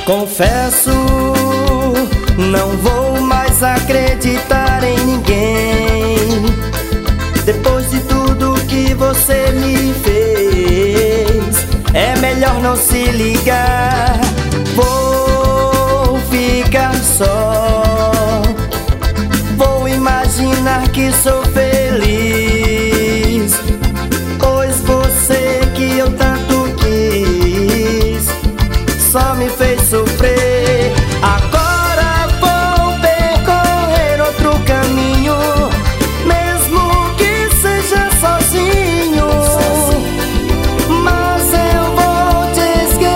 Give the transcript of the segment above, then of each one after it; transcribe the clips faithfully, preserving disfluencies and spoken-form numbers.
Confesso, não vou mais acreditar em ninguém. Depois de tudo que você me fez, é melhor não se ligar. Vou ficar só, vou imaginar que sou feliz, pois você que eu tanto quis só me fez sofrer. Agora vou percorrer outro caminho, mesmo que seja sozinho, mas eu vou te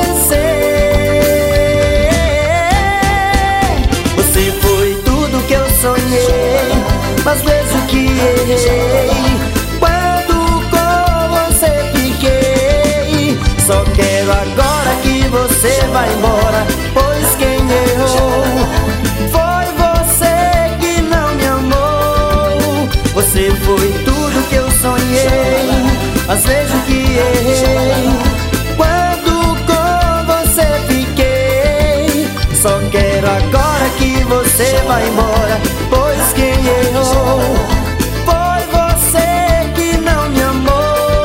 esquecer. Você foi tudo que eu sonhei, mas vejo que errei quando com você fiquei. Só quero agora que você vai embora, pois quem errou foi você que não me amou. Você foi tudo que eu sonhei, mas vejo que errei quando com você fiquei. Só quero agora que você vai embora, pois quem errou foi você que não me amou.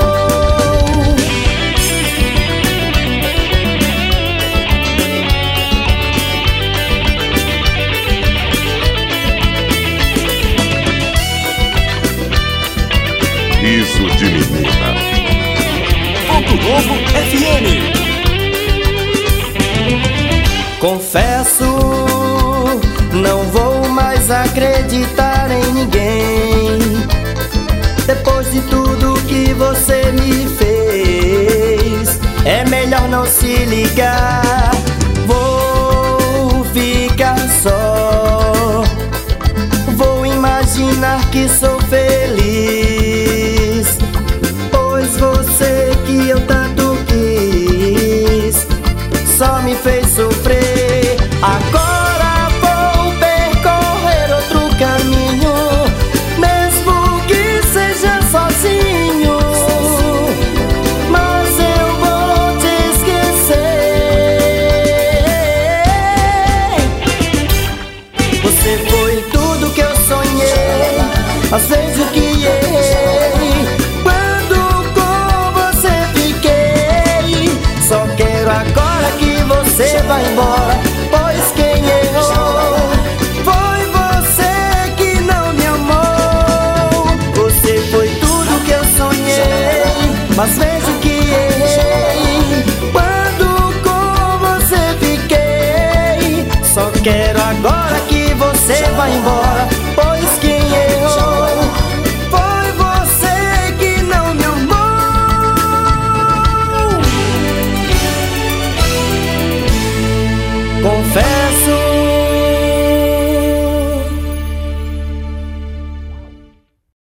Riso de menina. Ponto Novo F M. Confesso, não vou mais acreditar em ninguém. Depois de tudo que você me fez, é melhor não se ligar. Vou ficar só, vou imaginar que sou feliz, pois você que eu tanto quis só me fez sofrer. Agora vou percorrer outro caminho, mesmo que seja sozinho, mas eu vou te esquecer. Você foi tudo que eu sonhei, mas vejo que errei quando com você fiquei. Só quero agora que você vai embora, pois quem errou foi você que não me amou. Você foi tudo que eu sonhei, mas vejo que errei quando com você fiquei. Só quero agora que você vai embora,